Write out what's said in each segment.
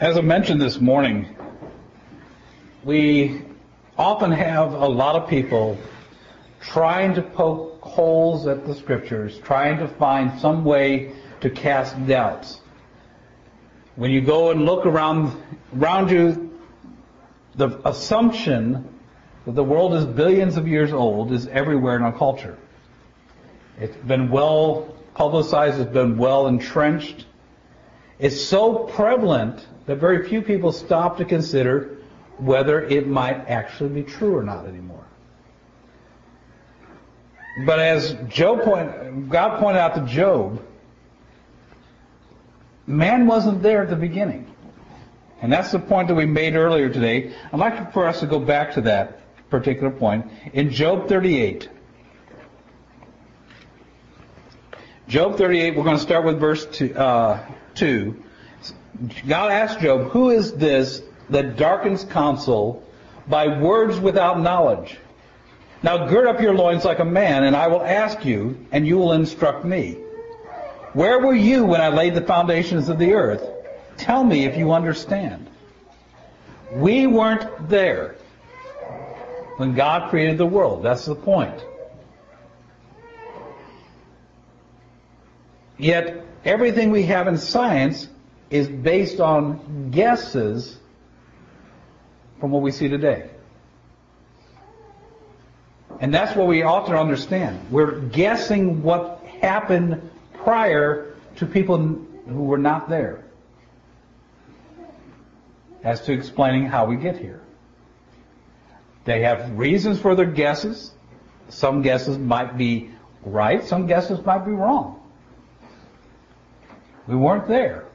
As I mentioned this morning, we often have a lot of people trying to poke holes at the Scriptures, trying to find some way to cast doubts. When you go and look around you, the assumption that the world is billions of years old is everywhere in our culture. It's been well publicized, it's been well entrenched. It's so prevalent that very few people stop to consider whether it might actually be true or not anymore. But as God pointed out to Job, man wasn't there at the beginning. And that's the point that we made earlier today. I'd like for us to go back to that particular point in Job 38. Job 38, we're going to start with verse 2. God asked Job, "Who is this that darkens counsel by words without knowledge? Now gird up your loins like a man, and I will ask you, and you will instruct me. Where were you when I laid the foundations of the earth? Tell me if you understand." We weren't there when God created the world. That's the point. Yet everything we have in science is based on guesses from what we see today. And that's what we ought to understand. We're guessing what happened prior to people who were not there as to explaining how we get here. They have reasons for their guesses. Some guesses might be right, some guesses might be wrong. We weren't there.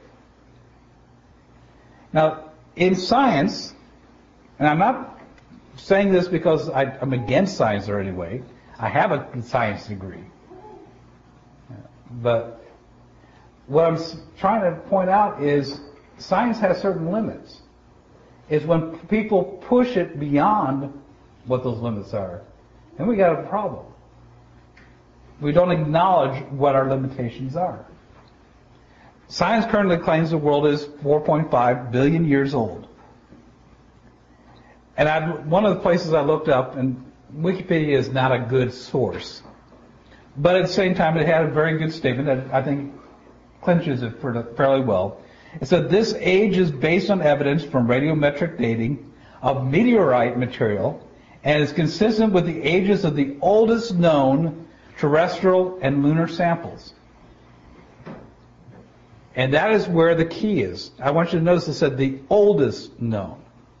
Now, in science, and I'm not saying this because I'm against science or any way. I have a science degree. But what I'm trying to point out is science has certain limits. It's when people push it beyond what those limits are, then we got a problem. We don't acknowledge what our limitations are. Science currently claims the world is 4.5 billion years old. And one of the places I looked up, and Wikipedia is not a good source, but at the same time it had a very good statement that I think clinches it fairly well. It said, "This age is based on evidence from radiometric dating of meteorite material and is consistent with the ages of the oldest known terrestrial and lunar samples." And that is where the key is. I want you to notice it said the oldest known.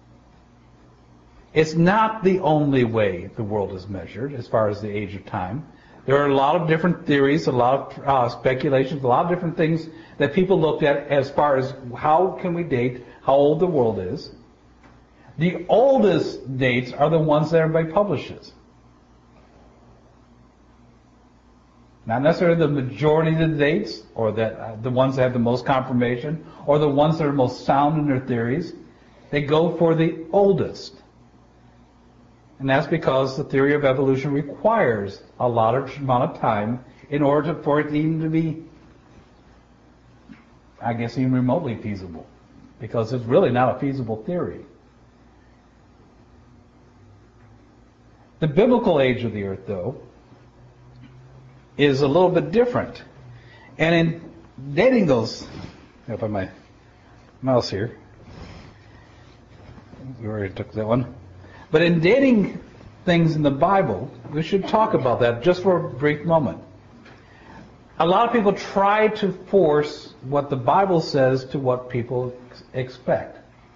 It's not the only way the world is measured as far as the age of time. There are a lot of different theories, a lot of speculations, a lot of different things that people looked at as far as how can we date how old the world is. The oldest dates are the ones that everybody publishes. Not necessarily the majority of the dates, or that the ones that have the most confirmation, or the ones that are most sound in their theories. They go for the oldest. And that's because the theory of evolution requires a large amount of time in order for it even to be, I guess, even remotely feasible. Because it's really not a feasible theory. The biblical age of the earth, though, is a little bit different. And in dating those, if I have my mouse here, we already took that one. But in dating things in the Bible, we should talk about that just for a brief moment. A lot of people try to force what the Bible says to what people expect.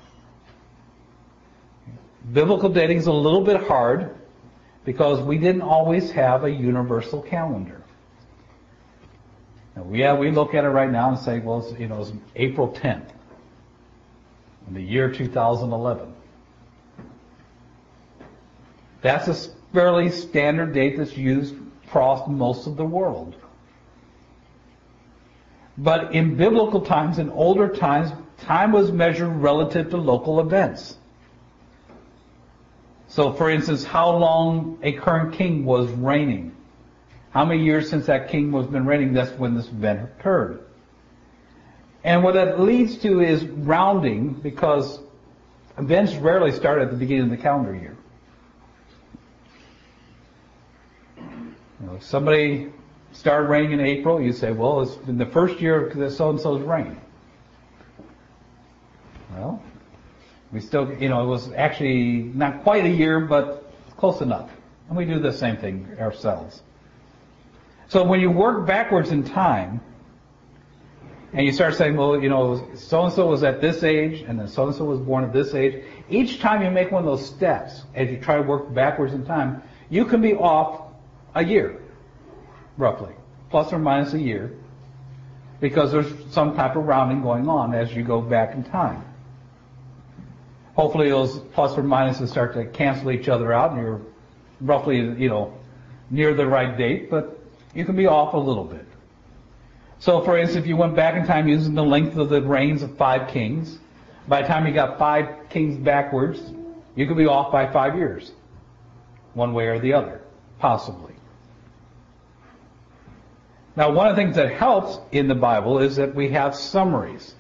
Biblical dating is a little bit hard because we didn't always have a universal calendar. Now, we look at it right now and say, well, it's April 10th in the year 2011. That's a fairly standard date that's used across most of the world. But in biblical times, in older times, time was measured relative to local events. So, for instance, how long a current king was reigning. How many years since that king was been reigning, that's when this event occurred. And what that leads to is rounding, because events rarely start at the beginning of the calendar year. If somebody started raining in April, you say, well, it's in the first year of so-and-so's reign. Well, we still, it was actually not quite a year, but close enough. And we do the same thing ourselves. So when you work backwards in time, and you start saying, well, so-and-so was at this age, and then so-and-so was born at this age, each time you make one of those steps, as you try to work backwards in time, you can be off a year, roughly, plus or minus a year, because there's some type of rounding going on as you go back in time. Hopefully those plus or minuses start to cancel each other out, and you're roughly, near the right date, but you can be off a little bit. So, for instance, if you went back in time using the length of the reigns of 5 kings, by the time you got 5 kings backwards, you could be off by 5 years, one way or the other, possibly. Now, one of the things that helps in the Bible is that we have summaries.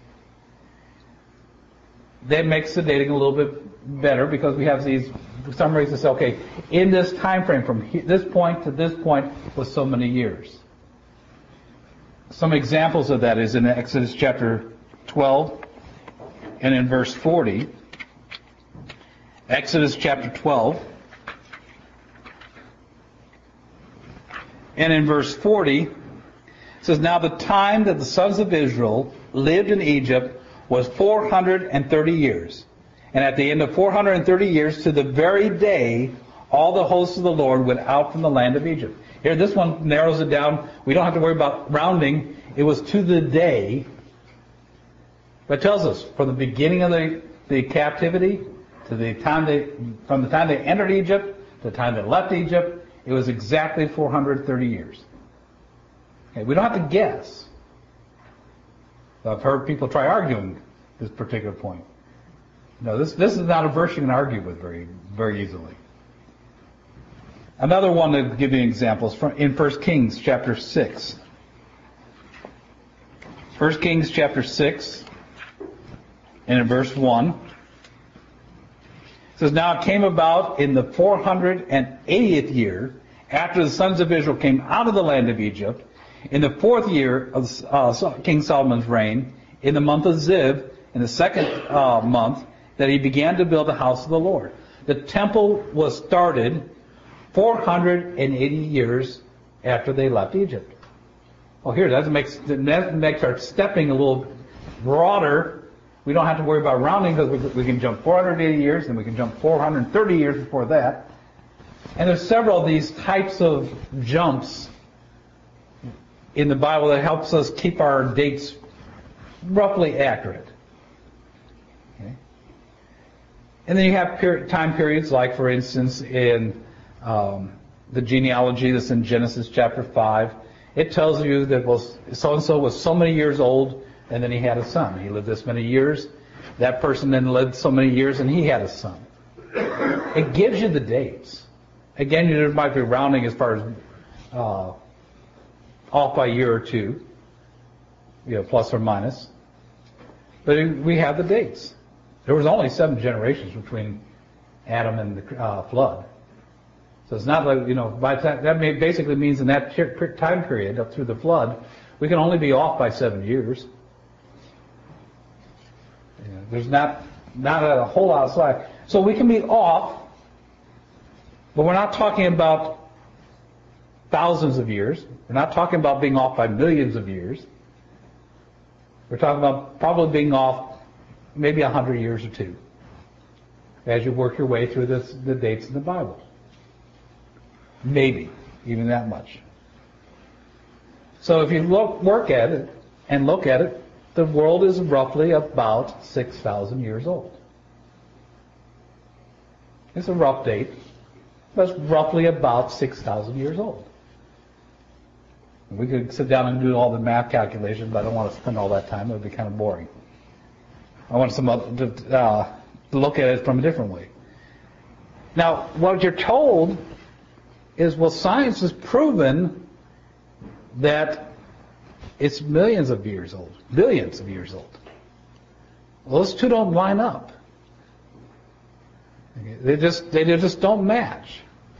That makes the dating a little bit better, because we have these summaries that say, okay, in this time frame from this point to this point was so many years. Some examples of that is in Exodus chapter 12 and in verse 40. Exodus chapter 12 and in verse 40 it says, now the time that the sons of Israel lived in Egypt was 430 years. And at the end of 430 years, to the very day, all the hosts of the Lord went out from the land of Egypt. Here, this one narrows it down. We don't have to worry about rounding. It was to the day. But it tells us, from the beginning of the captivity to the time from the time they entered Egypt to the time they left Egypt, it was exactly 430 years. Okay, we don't have to guess. I've heard people try arguing this particular point. No, this is not a verse you can argue with very, very easily. Another one to give you examples from in 1 Kings chapter 6. 1 Kings chapter 6 and in verse 1. It says, now it came about in the 480th year, after the sons of Israel came out of the land of Egypt, in the 4th year of King Solomon's reign, in the month of Ziv, in the 2nd month, that he began to build the house of the Lord. The temple was started 480 years after they left Egypt. Well, here, that makes our stepping a little broader. We don't have to worry about rounding, because we can jump 480 years, and we can jump 430 years before that. And there's several of these types of jumps in the Bible that helps us keep our dates roughly accurate. Okay. And then you have time periods, like, for instance, in the genealogy that's in Genesis chapter 5. It tells you that so-and-so was so many years old, and then he had a son. He lived this many years. That person then lived so many years, and he had a son. It gives you the dates. Again, there might be rounding as far as off by a year or two, plus or minus. But we have the dates. There was only 7 generations between Adam and the flood. So it's not like, by that basically means in that time period up through the flood, we can only be off by 7 years. There's not a whole lot of slack. So we can be off, but we're not talking about thousands of years. We're not talking about being off by millions of years. We're talking about probably being off maybe 100 years or 2 as you work your way through the dates in the Bible. Maybe even that much. So if you look at it, the world is roughly about 6,000 years old. It's a rough date, but it's roughly about 6,000 years old. We could sit down and do all the math calculations, but I don't want to spend all that time. It would be kind of boring. I want to look at it from a different way. Now, what you're told is, well, science has proven that it's millions of years old, billions of years old. Well, those two don't line up. They just don't match.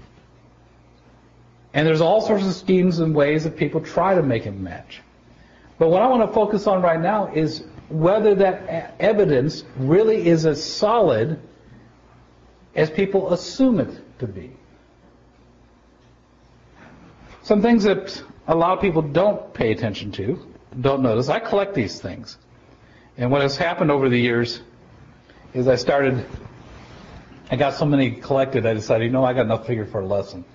And there's all sorts of schemes and ways that people try to make it match. But what I want to focus on right now is whether that evidence really is as solid as people assume it to be. Some things that a lot of people don't pay attention to, don't notice. I collect these things. And what has happened over the years is I got so many collected, I decided, I got enough figure for a lesson.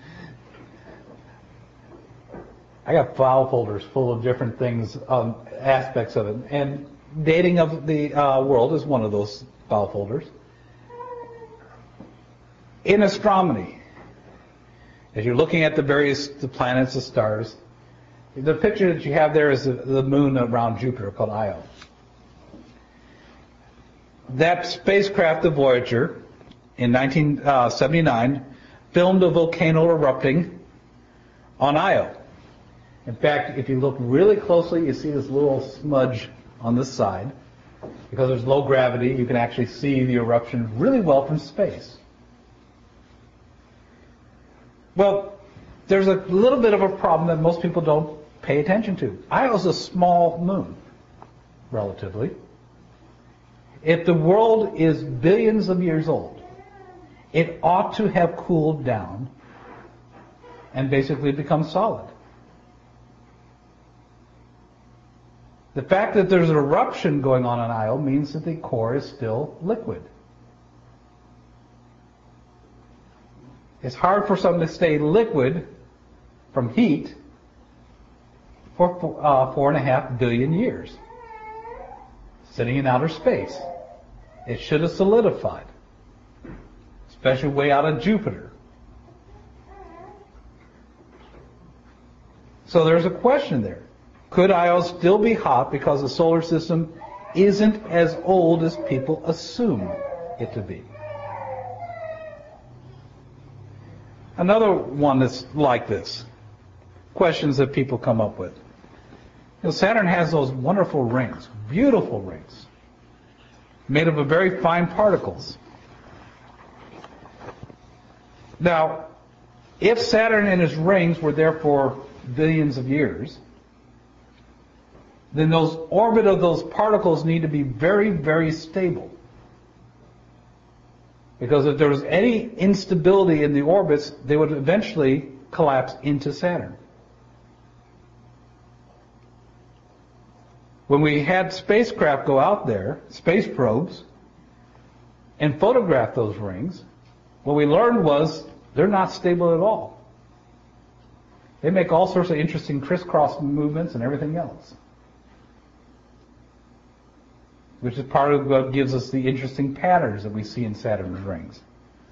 I got file folders full of different things, aspects of it. And dating of the world is one of those file folders. In astronomy, as you're looking at the planets, the stars, the picture that you have there is the moon around Jupiter called Io. That spacecraft, the Voyager, in 1979, filmed a volcano erupting on Io. In fact, if you look really closely, you see this little smudge on this side. Because there's low gravity, you can actually see the eruption really well from space. Well, there's a little bit of a problem that most people don't pay attention to. Io is a small moon, relatively. If the world is billions of years old, it ought to have cooled down and basically become solid. The fact that there's an eruption going on Io means that the core is still liquid. It's hard for something to stay liquid from heat for 4.5 billion years, sitting in outer space. It should have solidified, especially way out of Jupiter. So there's a question there. Could Io still be hot because the solar system isn't as old as people assume it to be? Another one that's like this. Questions that people come up with. Saturn has those wonderful rings, beautiful rings, made up of very fine particles. Now, if Saturn and his rings were there for billions of years, then those orbit of those particles need to be very, very stable. Because if there was any instability in the orbits, they would eventually collapse into Saturn. When we had spacecraft go out there, space probes, and photograph those rings, what we learned was they're not stable at all. They make all sorts of interesting crisscross movements and everything else, which is part of what gives us the interesting patterns that we see in Saturn's rings.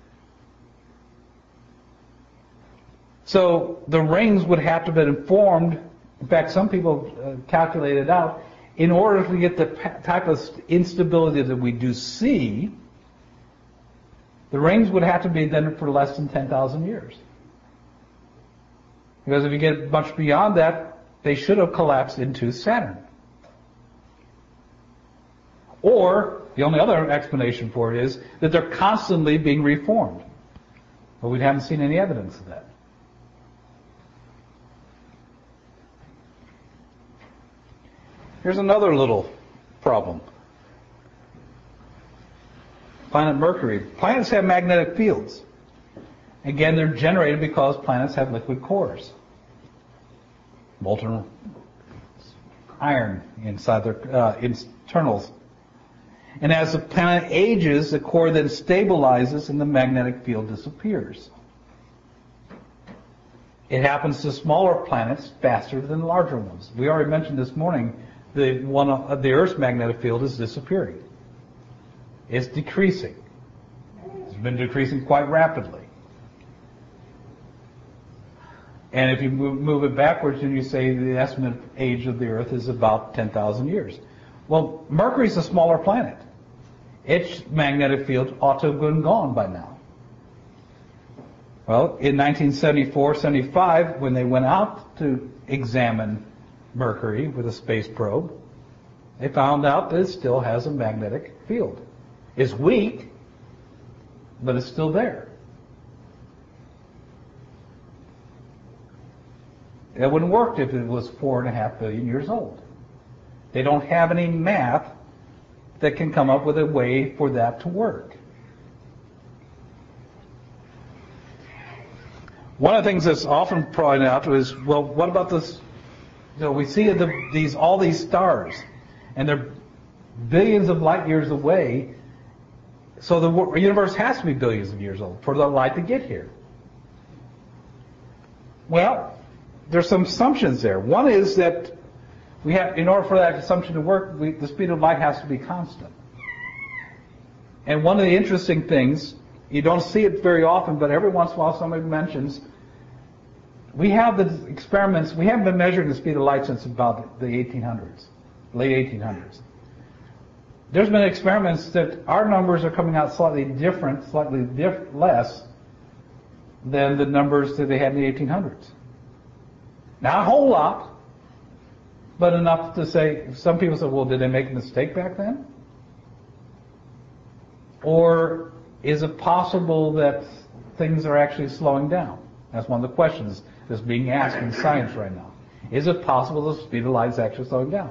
So the rings would have to have been formed. In fact, some people calculated out, in order to get the type of instability that we do see, the rings would have to be then for less than 10,000 years. Because if you get much beyond that, they should have collapsed into Saturn. Or, the only other explanation for it is that they're constantly being reformed. But we haven't seen any evidence of that. Here's another little problem. Planet Mercury. Planets have magnetic fields. Again, they're generated because planets have liquid cores. Molten iron inside their internals. And as the planet ages, the core then stabilizes and the magnetic field disappears. It happens to smaller planets faster than larger ones. We already mentioned this morning the Earth's magnetic field is disappearing. It's decreasing. It's been decreasing quite rapidly. And if you move it backwards and you say the estimated age of the Earth is about 10,000 years. Well, Mercury's a smaller planet. Its magnetic field ought to have been gone by now. Well, in 1974-75, when they went out to examine Mercury with a space probe, they found out that it still has a magnetic field. It's weak, but it's still there. It wouldn't work if it was 4.5 billion years old. They don't have any math that can come up with a way for that to work. One of the things that's often pointed out is, well, what about this? You know, we see all these stars, and they're billions of light years away, so the universe has to be billions of years old for the light to get here. Well, there's some assumptions there. One is that we have, in order for that assumption to work, the speed of light has to be constant. And one of the interesting things, you don't see it very often, but every once in a while somebody mentions, we have the experiments, we haven't been measuring the speed of light since about the 1800s, late 1800s. There's been experiments that our numbers are coming out slightly different, less than the numbers that they had in the 1800s. Not a whole lot, but enough to say, some people say, well, did they make a mistake back then? Or is it possible that things are actually slowing down? That's one of the questions that's being asked in science right now. Is it possible the speed of light is actually slowing down?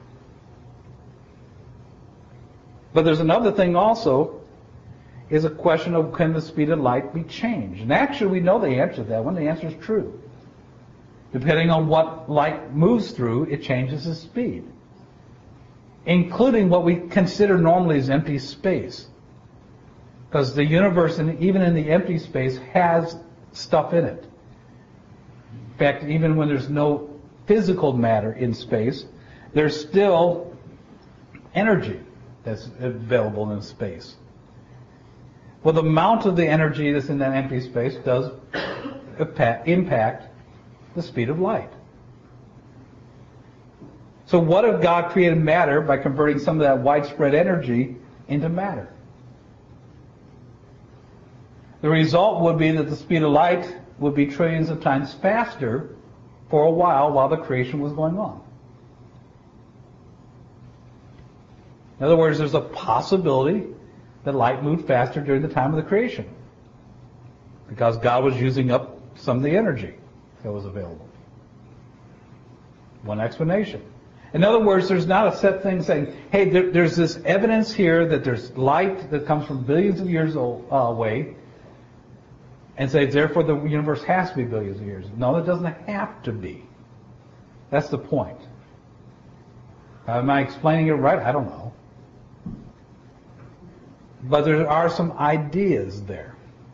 But there's another thing also, is a question of can the speed of light be changed? And actually we know the answer to that one. The answer is true. Depending on what light moves through, it changes its speed, including what we consider normally as empty space. Because the universe, even in the empty space, has stuff in it. In fact, even when there's no physical matter in space, there's still energy that's available in space. Well, the amount of the energy that's in that empty space does impact the speed of light. So what if God created matter by converting some of that widespread energy into matter? The result would be that the speed of light would be trillions of times faster for a while the creation was going on. In other words, there's a possibility that light moved faster during the time of the creation because God was using up some of the energy that was available. One explanation. In other words, there's not a set thing saying, hey, there's this evidence here that there's light that comes from billions of years away, and say, therefore the universe has to be billions of years. No, it doesn't have to be. That's the point. Am I explaining it right? I don't know. But there are some ideas there.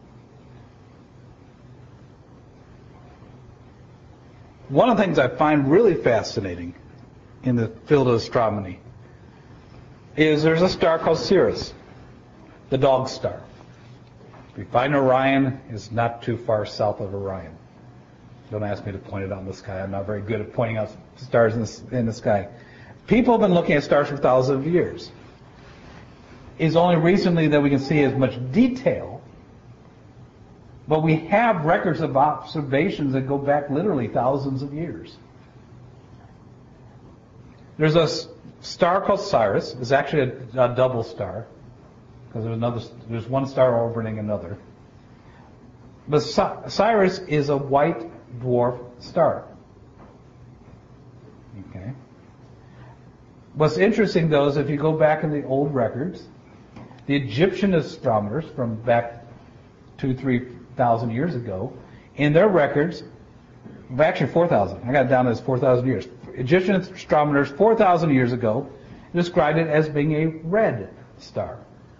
One of the things I find really fascinating in the field of astronomy is there's a star called Sirius, the dog star. If you find Orion, it's not too far south of Orion. Don't ask me to point it out in the sky. I'm not very good at pointing out stars in the sky. People have been looking at stars for thousands of years. It's only recently that we can see as much detail, but we have records of observations that go back literally thousands of years. There's a star called Sirius. It's actually a double star, because there's one star orbiting another. But Sirius is a white dwarf star. Okay. What's interesting, though, is if you go back in the old records, the Egyptian astronomers from back 2,000-3,000 years ago, in their records, actually 4,000, I got it down as 4,000 years. Egyptian astronomers 4,000 years ago described it as being a red star.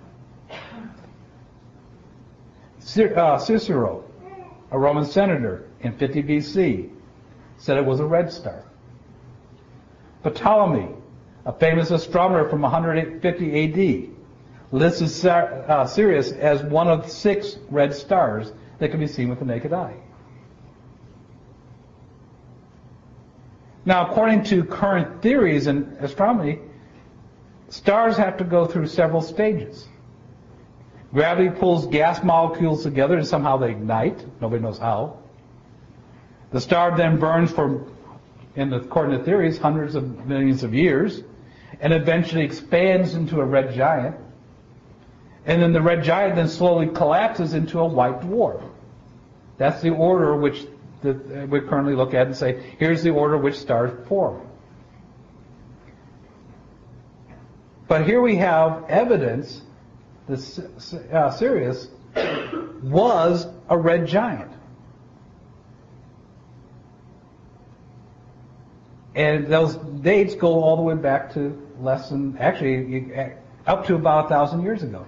Cicero, a Roman senator in 50 BC, said it was a red star. Ptolemy, a famous astronomer from 150 AD, listed Sirius as one of 6 red stars that can be seen with the naked eye. Now, according to current theories in astronomy, stars have to go through several stages. Gravity pulls gas molecules together and somehow they ignite. Nobody knows how. The star then burns for and according to theories, hundreds of millions of years, and eventually expands into a red giant. And then the red giant then slowly collapses into a white dwarf. That's the order which we currently look at and say, here's the order which stars form. But here we have evidence that Sirius was a red giant. And those dates go all the way back to up to about 1,000 years ago.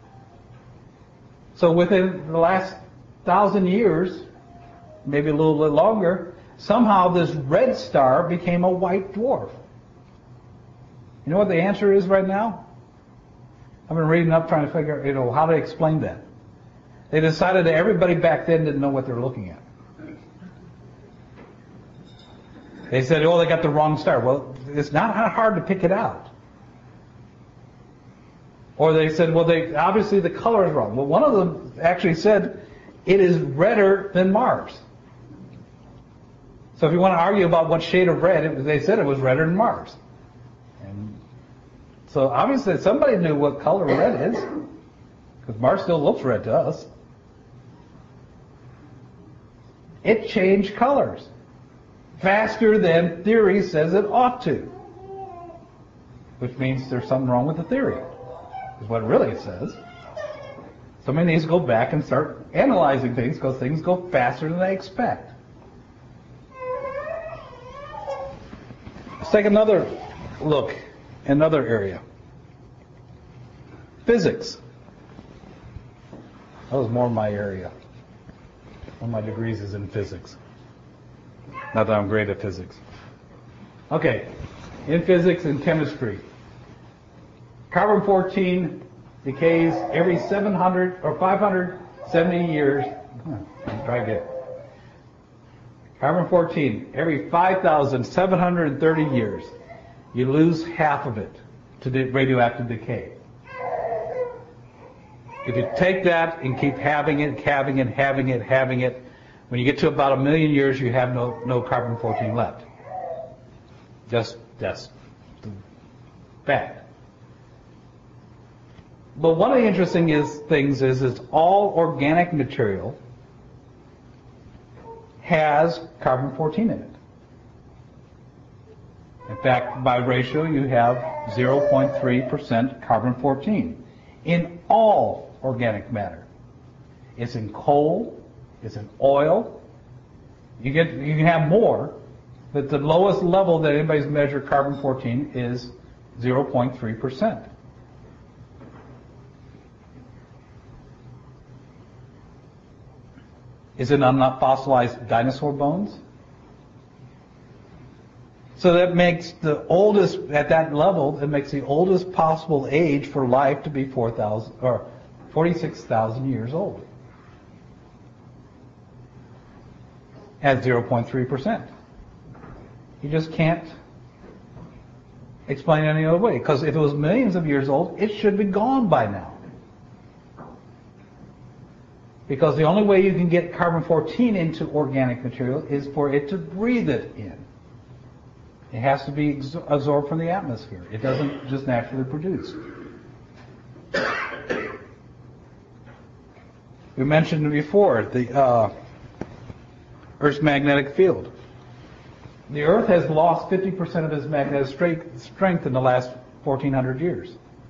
So within the last 1,000 years, maybe a little bit longer, somehow this red star became a white dwarf. You know what the answer is right now? I've been reading up trying to figure out, how to explain that. They decided that everybody back then didn't know what they were looking at. They said, they got the wrong star. Well, it's not hard to pick it out. Or they said, obviously the color is wrong. Well, one of them actually said, it is redder than Mars. So if you want to argue about what shade of red, they said it was redder than Mars. And so obviously somebody knew what color red is, because Mars still looks red to us. It changed colors faster than theory says it ought to, which means there's something wrong with the theory, is what it really says. Somebody needs to go back and start analyzing things, because things go faster than they expect. Let's take another look, another area. Physics. That was more my area. One of my degrees is in physics. Not that I'm great at physics. Okay, in physics and chemistry, carbon-14 decays every 700 or 570 years. Try again. Carbon-14, every 5,730 years, you lose half of it to radioactive decay. If you take that and keep having it, when you get to about 1 million years, you have no carbon-14 left. That's the fact. But one of the interesting things is all organic material has carbon-14 in it. In fact, by ratio, you have 0.3% carbon-14 in all organic matter. It's in coal, it's in oil. You can have more, but the lowest level that anybody's measured carbon-14 is 0.3%. Is it on fossilized dinosaur bones? So that makes the oldest, at that level, it makes the oldest possible age for life to be 4,000 or 46,000 years old. At 0.3%. You just can't explain it any other way. Because if it was millions of years old, it should be gone by now. Because the only way you can get carbon-14 into organic material is for it to breathe it in. It has to be absorbed from the atmosphere. It doesn't just naturally produce. We mentioned before the Earth's magnetic field. The Earth has lost 50% of its magnetic strength in the last 1,400 years.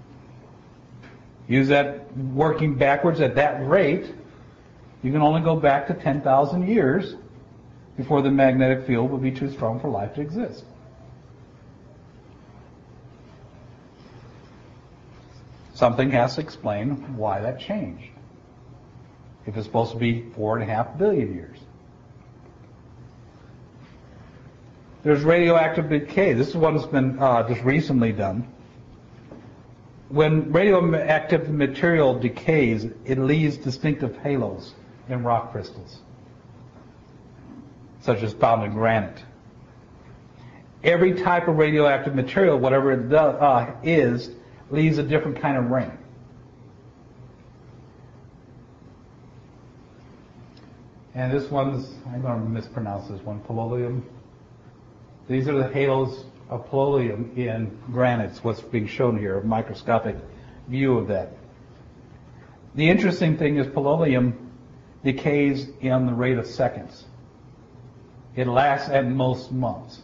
Use that working backwards at that rate, you can only go back to 10,000 years before the magnetic field would be too strong for life to exist. Something has to explain why that changed. If it's supposed to be 4.5 billion years. There's radioactive decay. This is one that's been just recently done. When radioactive material decays, it leaves distinctive halos in rock crystals, such as found in granite. Every type of radioactive material, whatever it is, leaves a different kind of ring. And this one's, I'm going to mispronounce this one, polonium. These are the halos of polonium in granites, what's being shown here, a microscopic view of that. The interesting thing is polonium decays in the rate of seconds. It lasts at most months.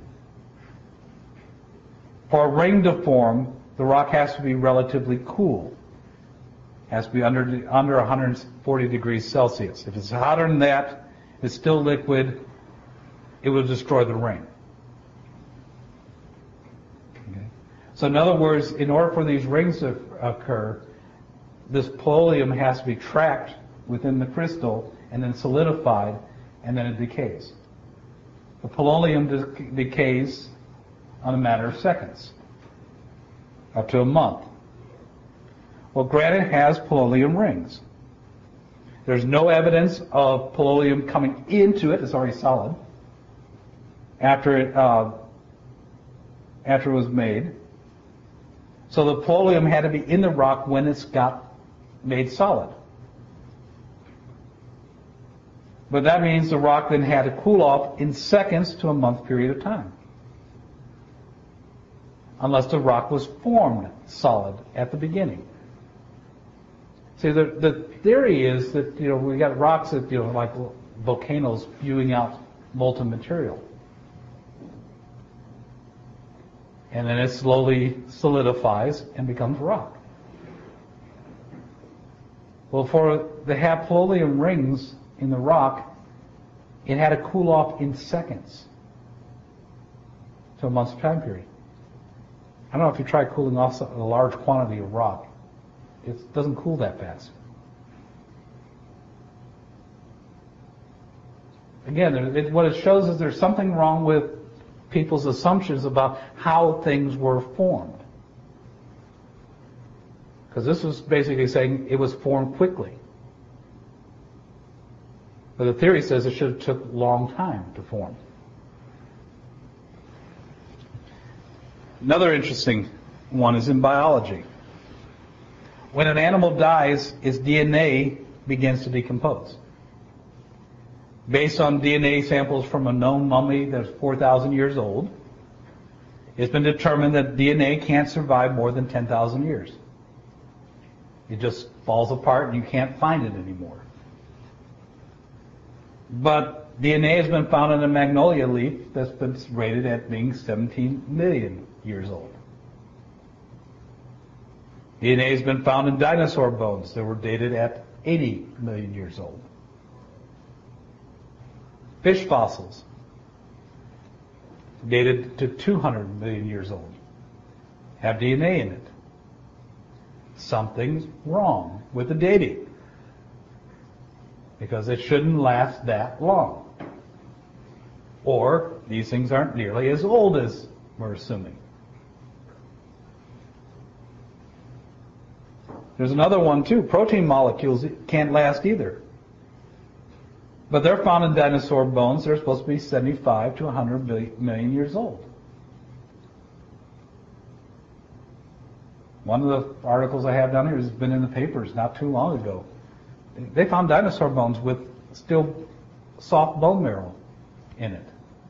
For a ring to form, the rock has to be relatively cool. It has to be under 140 degrees Celsius. If it's hotter than that, it's still liquid, it will destroy the ring. Okay. So in other words, in order for these rings to occur, this polonium has to be trapped within the crystal and then solidified, and then it decays. The polonium decays on a matter of seconds, up to a month. Well, granite has polonium rings. There's no evidence of polonium coming into it. It's already solid. After it was made. So the polonium had to be in the rock when it's got made solid. But that means the rock then had to cool off in seconds to a month period of time. Unless the rock was formed solid at the beginning. See, the theory is that, we got rocks that, like volcanoes spewing out molten material. And then it slowly solidifies and becomes rock. Well, for the have polonium rings in the rock, it had to cool off in seconds to a month's time period. I don't know if you try cooling off a large quantity of rock. It doesn't cool that fast. Again, what it shows is there's something wrong with people's assumptions about how things were formed. Because this was basically saying it was formed quickly. But the theory says it should have took a long time to form. Another interesting one is in biology. When an animal dies, its DNA begins to decompose. Based on DNA samples from a known mummy that's 4,000 years old, it's been determined that DNA can't survive more than 10,000 years. It just falls apart and you can't find it anymore. But DNA has been found in a magnolia leaf that's been rated at being 17 million years old. DNA has been found in dinosaur bones that were dated at 80 million years old. Fish fossils dated to 200 million years old have DNA in it. Something's wrong with the dating because it shouldn't last that long. Or these things aren't nearly as old as we're assuming. There's another one too. Protein molecules can't last either. But they're found in dinosaur bones. They're supposed to be 75 to 100 million years old. One of the articles I have down here has been in the papers not too long ago. They found dinosaur bones with still soft bone marrow in it.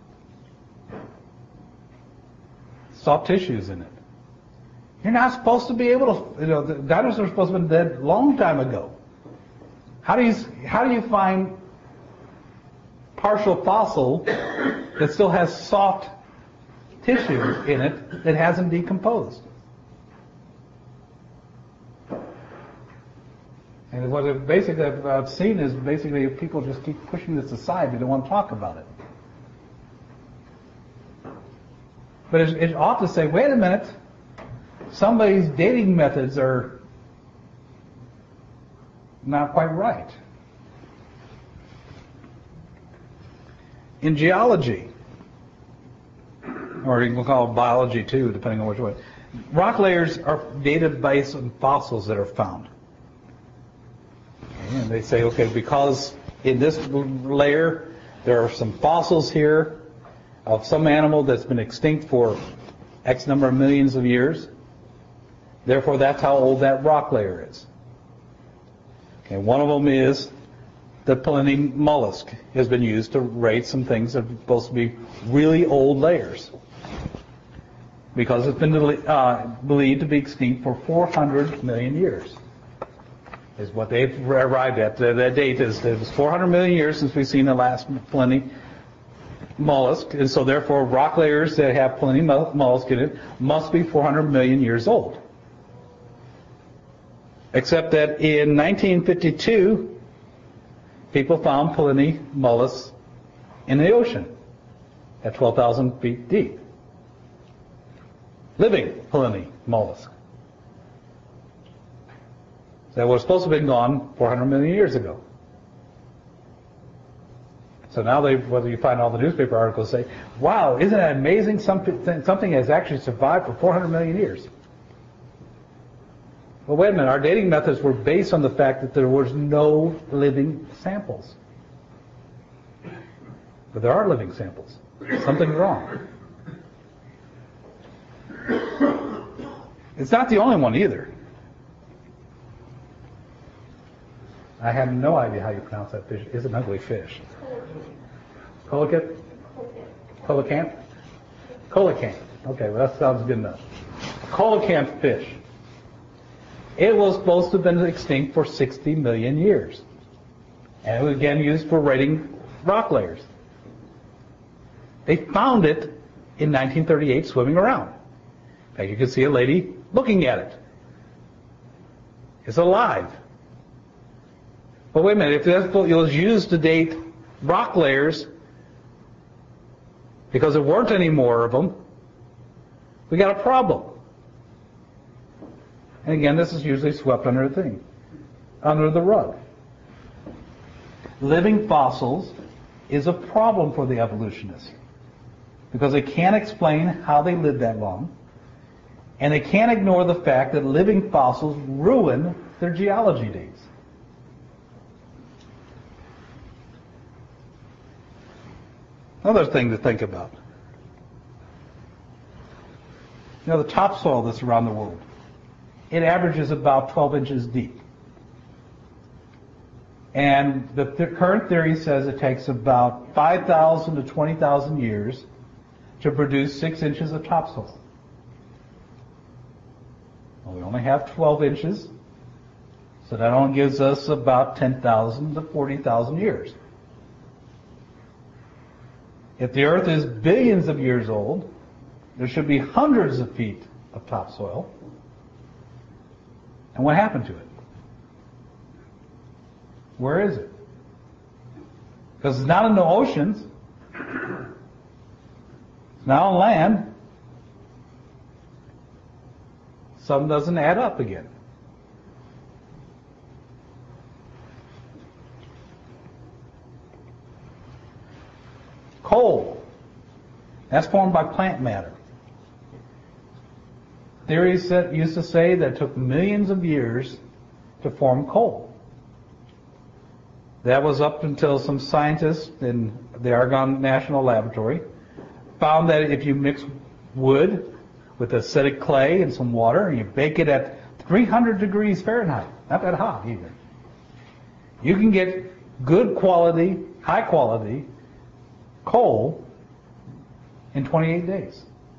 Soft tissues in it. You're not supposed to be able to, the dinosaurs are supposed to have been dead a long time ago. How do you find partial fossil that still has soft tissue in it that hasn't decomposed? And what I've seen is basically people just keep pushing this aside. They don't want to talk about it. But it ought to say, wait a minute, somebody's dating methods are not quite right. In geology, or you can call it biology too, depending on which way, rock layers are dated based on fossils that are found. And they say, okay, because in this layer there are some fossils here of some animal that's been extinct for X number of millions of years. Therefore, that's how old that rock layer is. Okay, one of them is the Pliny mollusk has been used to rate some things that are supposed to be really old layers, because it's been believed to be extinct for 400 million years, is what they've arrived at. That date is, it was 400 million years since we've seen the last Pliny mollusk, and so therefore rock layers that have Pliny mollusk in it must be 400 million years old. Except that in 1952, people found Pliny mollusks in the ocean at 12,000 feet deep. Living Pliny mollusk. That was supposed to have been gone 400 million years ago. So now whether you find all the newspaper articles say, wow, isn't it amazing something has actually survived for 400 million years? Well, wait a minute, our dating methods were based on the fact that there was no living samples. But there are living samples. Something's wrong. It's not the only one either. I have no idea how you pronounce that fish. It's an ugly fish. Coelacanth? Coelacanth? Coelacanth. Okay, well that sounds good enough. Coelacanth fish. It was supposed to have been extinct for 60 million years. And it was again used for rating rock layers. They found it in 1938 swimming around. In fact, you can see a lady looking at it. It's alive. But wait a minute, if it was used to date rock layers, because there weren't any more of them, we got a problem. And again, this is usually swept under the rug. Living fossils is a problem for the evolutionists, because they can't explain how they lived that long, and they can't ignore the fact that living fossils ruin their geology dates. Another thing to think about. You know, the topsoil that's around the world, it averages about 12 inches deep. And the current theory says it takes about 5,000 to 20,000 years to produce 6 inches of topsoil. Well, we only have 12 inches, so that only gives us about 10,000 to 40,000 years. If the Earth is billions of years old, there should be hundreds of feet of topsoil. And what happened to it? Where is it? Because it's not in the oceans. It's not on land. Something doesn't add up again. Coal. That's formed by plant matter. Theories that used to say that it took millions of years to form coal. That was up until some scientists in the Argonne National Laboratory found that if you mix wood with acidic clay and some water and you bake it at 300 degrees Fahrenheit, not that hot even, you can get good quality, high quality coal in 28 days.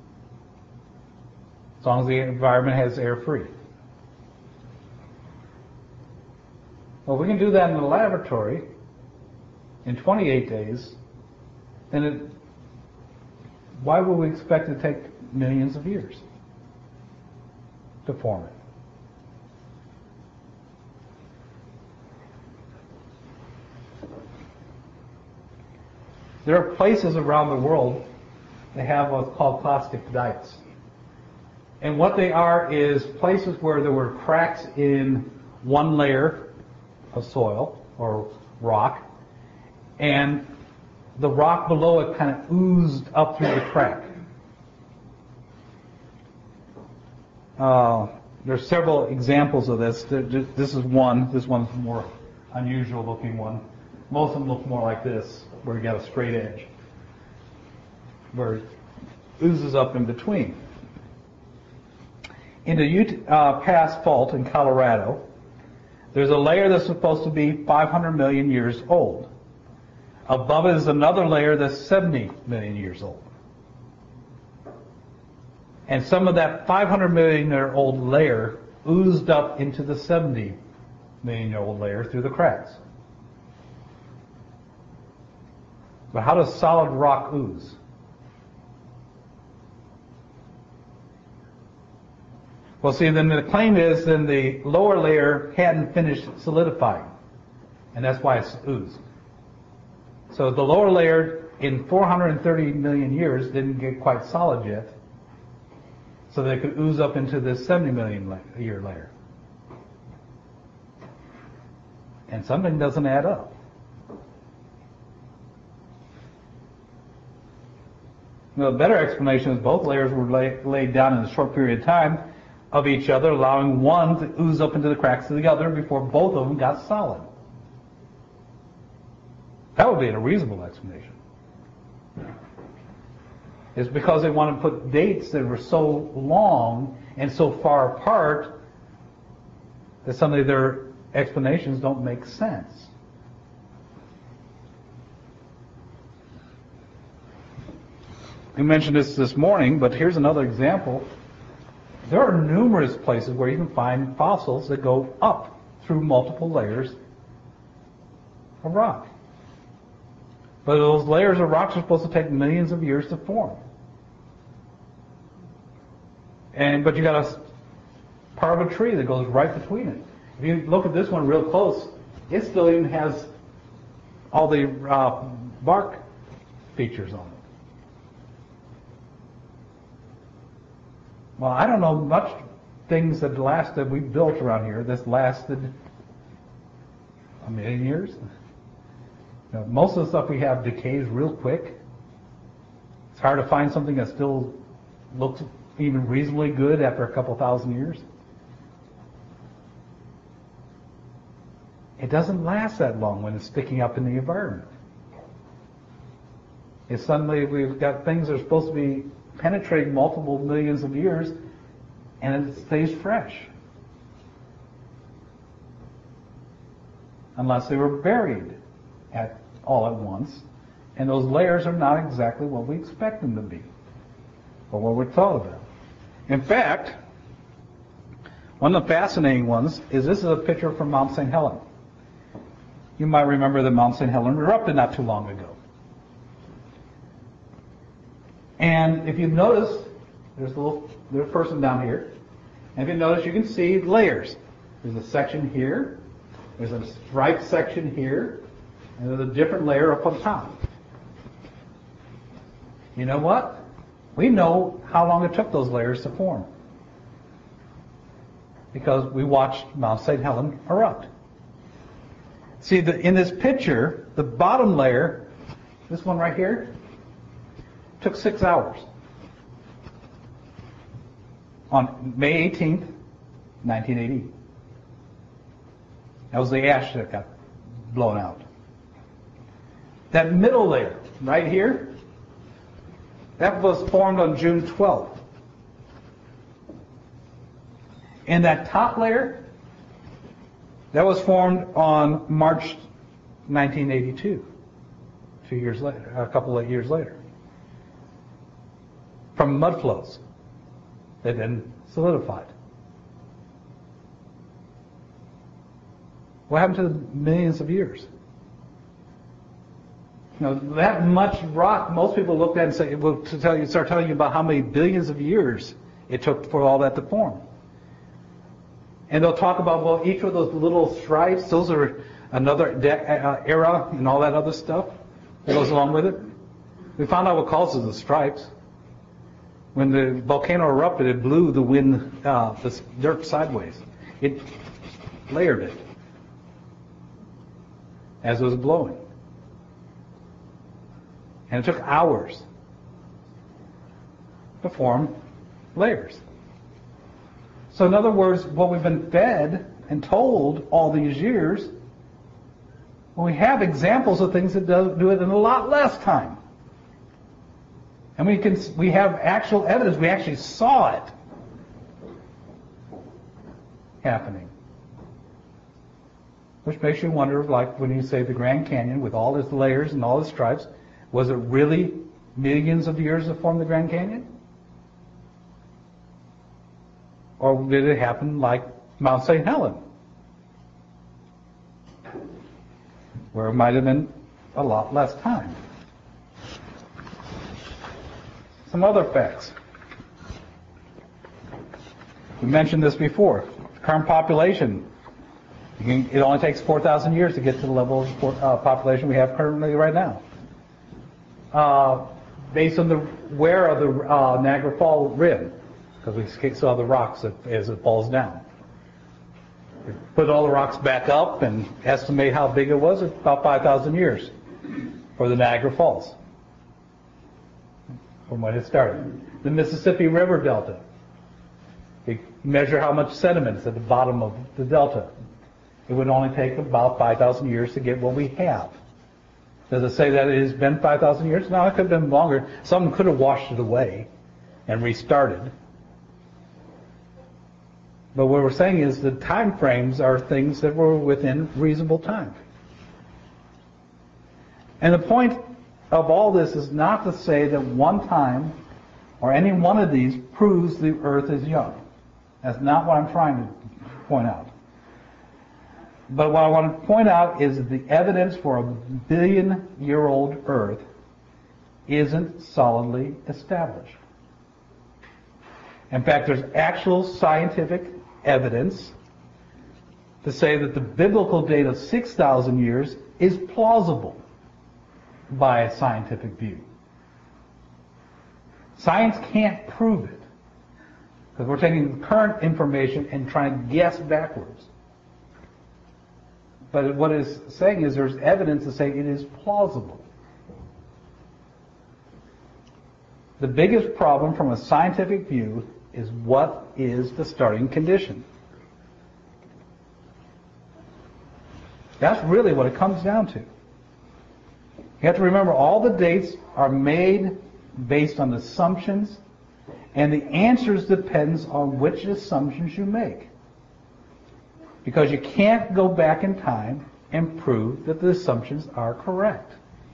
As long as the environment has air free. Well, if we can do that in the laboratory in 28 days, then why would we expect it to take millions of years to form it? There are places around the world that have what's called clastic dikes. And what they are is places where there were cracks in one layer of soil or rock, and the rock below it kind of oozed up through the crack. There's several examples of this. This is one. This one's a more unusual looking one. Most of them look more like this, where you got a straight edge, where it oozes up in between. In the Utah Pass Fault in Colorado, There's a layer that's supposed to be 500 million years old. Above it is another layer that's 70 million years old. And some of that 500 million year old layer oozed up into the 70 million year old layer through the cracks. But how does solid rock ooze? Well, see, then the claim is then the lower layer hadn't finished solidifying, and that's why it's oozed. So the lower layer in 430 million years didn't get quite solid yet, so they could ooze up into this 70 million year layer. And something doesn't add up. Now, the better explanation is both layers were laid down in a short period of time of each other, allowing one to ooze up into the cracks of the other before both of them got solid. That would be a reasonable explanation. It's because they want to put dates that were so long and so far apart that some of their explanations don't make sense. We mentioned this morning, but here's another example. There are numerous places where you can find fossils that go up through multiple layers of rock. But those layers of rocks are supposed to take millions of years to form. But you got a part of a tree that goes right between it. If you look at this one real close, it still even has all the bark features on it. Well, I don't know much things that we built around here that's lasted a million years. Most of the stuff we have decays real quick. It's hard to find something that still looks even reasonably good after a couple thousand years. It doesn't last that long when it's sticking up in the environment. It's suddenly we've got things that are supposed to be penetrating multiple millions of years, and it stays fresh. Unless they were buried all at once, and those layers are not exactly what we expect them to be, or what we're thought about. In fact, one of the fascinating ones is this is a picture from Mount St. Helens. You might remember that Mount St. Helens erupted not too long ago. And if you notice, there's a person down here. And if you notice, you can see layers. There's a section here. There's a striped section here. And there's a different layer up on top. You know what? We know how long it took those layers to form. Because we watched Mount St. Helens erupt. See, in this picture, the bottom layer, this one right here, took 6 hours. On May 18th, 1980. That was the ash that got blown out. That middle layer, right here, that was formed on June 12th. And that top layer, that was formed on March 1982, 2 years later, a couple of years later. From mud flows that then solidified. What happened to the millions of years? That much rock, most people look at and say, well, start telling you about how many billions of years it took for all that to form. And they'll talk about, well, each of those little stripes, those are another era and all that other stuff that goes along with it. We found out what causes the stripes. When the volcano erupted, it blew the wind, the dirt sideways. It layered it as it was blowing. And it took hours to form layers. So in other words, what we've been fed and told all these years, well, we have examples of things that do it in a lot less time. And we have actual evidence. We actually saw it happening. Which makes you wonder, like when you say the Grand Canyon with all its layers and all its stripes, was it really millions of years that formed the Grand Canyon? Or did it happen like Mount St. Helens, where it might have been a lot less time? Some other facts. We mentioned this before. The current population, it only takes 4,000 years to get to the level of population we have currently right now. Based on the wear of the Niagara Fall rim, because we saw the rocks as it falls down. We put all the rocks back up and estimate how big it was. It's about 5,000 years for the Niagara Falls from when it started. The Mississippi River Delta. We measure how much sediment is at the bottom of the delta. It would only take about 5,000 years to get what we have. Does it say that it has been 5,000 years? No, it could have been longer. Someone could have washed it away and restarted. But what we're saying is the time frames are things that were within reasonable time. And the point of all this is not to say that one time or any one of these proves the earth is young. That's not what I'm trying to point out. But what I want to point out is that the evidence for a billion-year-old earth isn't solidly established. In fact, there's actual scientific evidence to say that the biblical date of 6,000 years is plausible by a scientific view. Science can't prove it, because we're taking the current information and trying to guess backwards. But what it's saying is there's evidence to say it is plausible. The biggest problem from a scientific view is what is the starting condition. That's really what it comes down to. You have to remember all the dates are made based on assumptions, and the answers depends on which assumptions you make. Because you can't go back in time and prove that the assumptions are correct.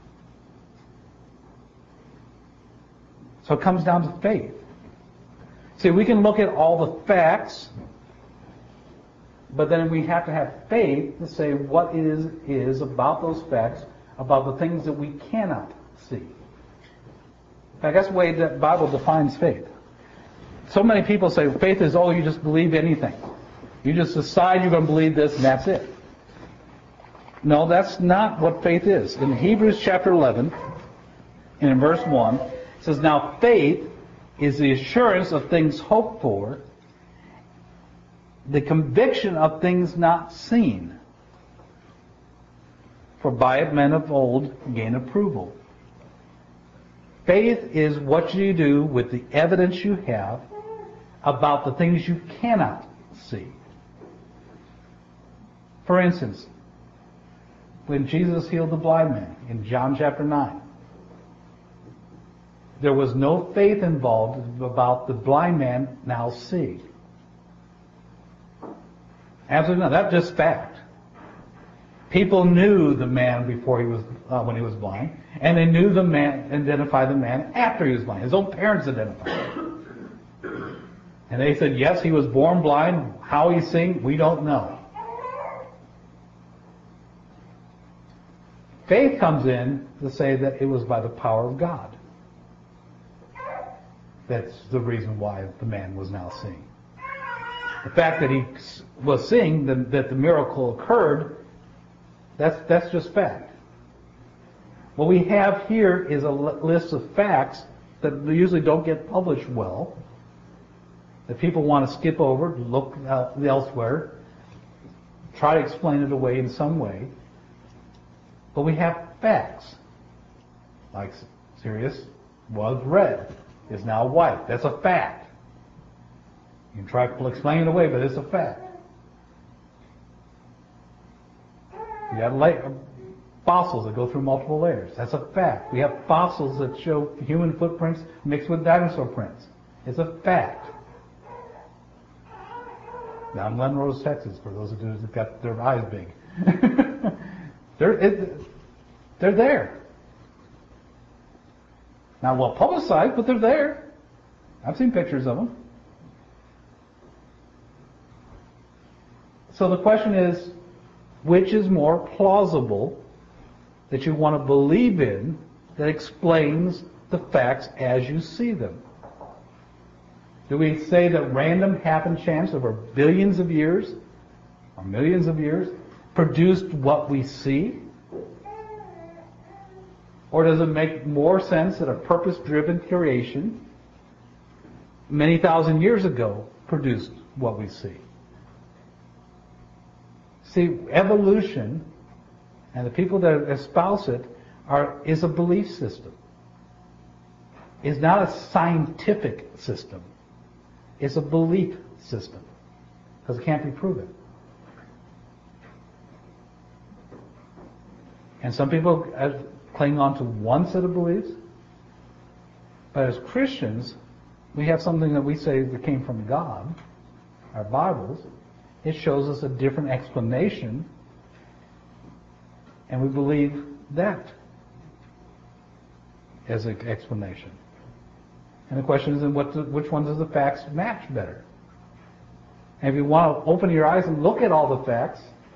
So it comes down to faith. See, we can look at all the facts, but then we have to have faith to say what is about those facts, about the things that we cannot see. In fact, that's the way the Bible defines faith. So many people say faith is, oh, you just believe anything. You just decide you're going to believe this and that's it. No, that's not what faith is. In Hebrews chapter 11, and in verse 1, it says, now faith is the assurance of things hoped for, the conviction of things not seen. For by it men of old gain approval. Faith is what you do with the evidence you have about the things you cannot see. For instance, when Jesus healed the blind man in John chapter 9, there was no faith involved about the blind man now seeing. Absolutely not. That's just fact. People knew the man before he was, when he was blind, and they knew the man, identified the man after he was blind. His own parents identified him. And they said, yes, he was born blind. How he's seeing, we don't know. Faith comes in to say that it was by the power of God. That's the reason why the man was now seeing. The fact that he was seeing, that the miracle occurred, that's just fact. What we have here is a list of facts that usually don't get published well, that people want to skip over, look elsewhere, try to explain it away in some way. But we have facts, like Sirius was red, is now white. That's a fact. You can try to explain it away, but it's a fact. You have fossils that go through multiple layers. That's a fact. We have fossils that show human footprints mixed with dinosaur prints. It's a fact. Now in Glen Rose, Texas, for those of you who've got their eyes big. They're there. Not well publicized, but they're there. I've seen pictures of them. So the question is, which is more plausible that you want to believe in that explains the facts as you see them? Do we say that random happen chance over billions of years or millions of years produced what we see? Or does it make more sense that a purpose-driven creation many thousand years ago produced what we see? See, evolution and the people that espouse it is a belief system. It's not a scientific system. It's a belief system because it can't be proven. And some people cling on to one set of beliefs, but as Christians, we have something that we say that came from God, our Bibles. It shows us a different explanation, and we believe that as an explanation. And the question is, which one does the facts match better? And if you want to open your eyes and look at all the facts,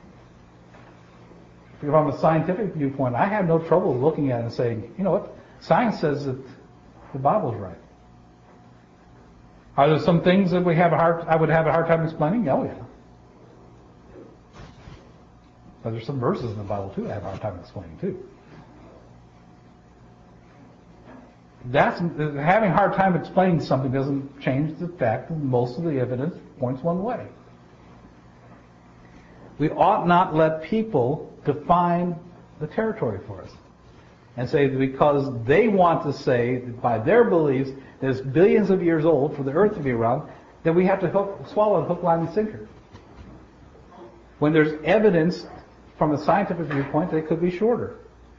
from a scientific viewpoint, I have no trouble looking at it and saying, you know what, science says that the Bible's right. Are there some things that I would have a hard time explaining? Oh, yeah. But there's some verses in the Bible, too, I have a hard time explaining, too. Having a hard time explaining something doesn't change the fact that most of the evidence points one way. We ought not let people define the territory for us and say that because they want to say that by their beliefs that it's billions of years old for the earth to be around, that we have to swallow it hook, line, and sinker. When there's evidence from a scientific viewpoint that it could be shorter.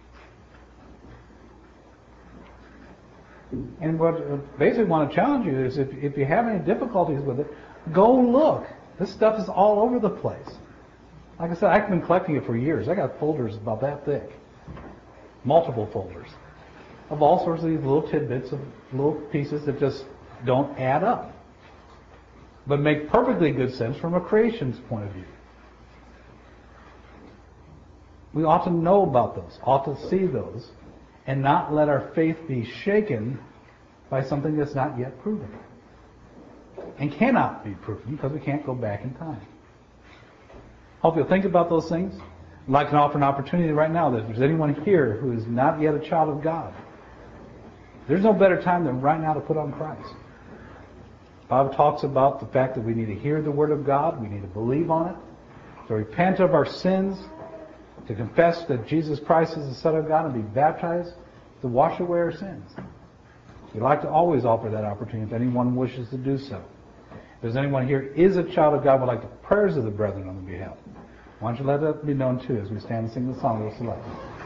And what I basically want to challenge you is if you have any difficulties with it, go look. This stuff is all over the place. Like I said, I've been collecting it for years. I got folders about that thick. Multiple folders. Of all sorts of these little tidbits of little pieces that just don't add up. But make perfectly good sense from a creation's point of view. We ought to know about those, ought to see those, and not let our faith be shaken by something that's not yet proven. And cannot be proven because we can't go back in time. Hope you'll think about those things. I'd like to offer an opportunity right now that if there's anyone here who is not yet a child of God, there's no better time than right now to put on Christ. The Bible talks about the fact that we need to hear the Word of God, we need to believe on it, to repent of our sins, to confess that Jesus Christ is the Son of God and be baptized to wash away our sins. We'd like to always offer that opportunity if anyone wishes to do so. If there's anyone here is a child of God would like the prayers of the brethren on the behalf, why don't you let that be known too as we stand and sing the song we'll select.